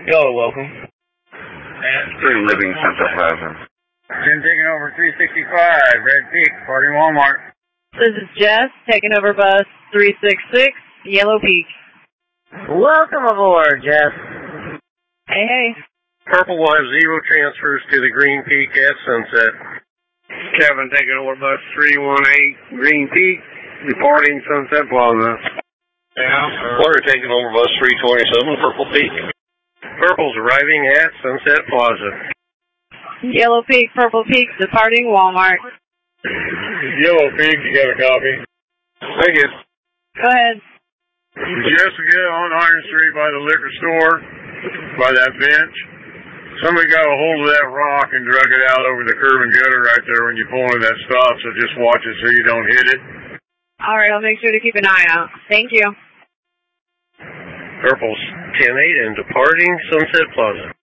Y'all are welcome. Street Living Central Plaza. 10 taking over 365, Red Peak, Party Walmart. This is Jess, taking over bus 366, Yellow Peak. Welcome aboard, Jess. Hey, hey. Purple will have 0 transfers to the Green Peak at Sunset. Kevin taking over bus 318, Green Peak, departing Sunset Plaza. Yeah. We're taking over bus 327, Purple Peak. Purple's arriving at Sunset Plaza. Yellow Peak, Purple Peak, departing Walmart. Yellow Peak, you got a copy? Thank you. Go ahead. Jessica on Iron Street by the liquor store, by that bench. Somebody got a hold of that rock and drug it out over the curb and gutter right there when you pull into that stop, so just watch it so you don't hit it. All right, I'll make sure to keep an eye out. Thank you. Purple's 10-8 and departing Sunset Plaza.